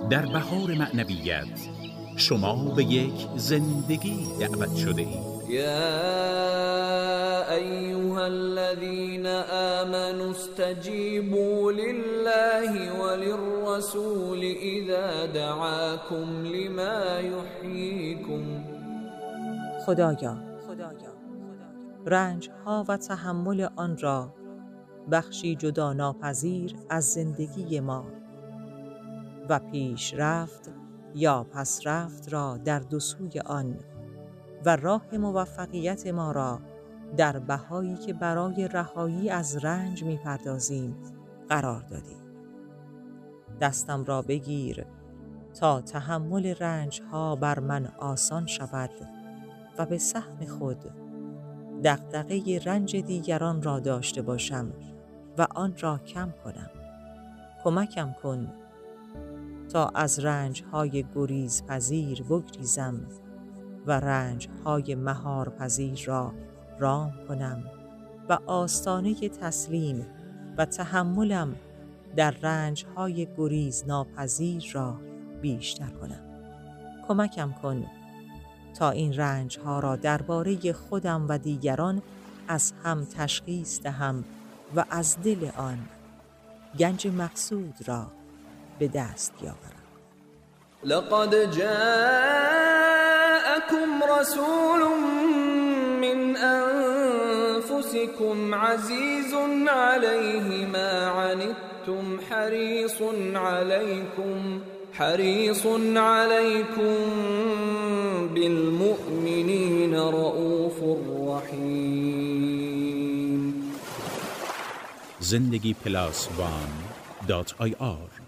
در بهار معنویت شما به یک زندگی دعوت شده اید. یا ایها الذین آمنوا استجیبوا لله وللرسول اذا دعاکم لما یحییکم. خدایا رنج ها و تحمل آن را بخشی جدا ناپذیر از زندگی ما و پیشرفت یا پسرفت را در دو سوی آن و راه موفقیت ما را در بهایی که برای رهایی از رنج می‌پردازیم قرار دادی. دستم را بگیر تا تحمل رنج ها بر من آسان شود و به سهم خود دغدغه رنج دیگران را داشته باشم و آن را کم کنم. کمکم کن تا از رنج‌های گریزپذیر بگریزم و رنج‌های مهارپذیر را رام کنم و آستانه تسلیم و تحملم در رنج‌های گریز ناپذیر را بیشتر کنم. کمکم کن تا این رنج‌ها را درباره خودم و دیگران از هم تشخیص دهم و از دل آن گنج مقصود را به دست بیاورم. لقد جاءكم رسول من انفسكم عزيز عليه ما عنتم حريص عليكم بالمؤمنين رؤوف رحيم. زندگی+1.ir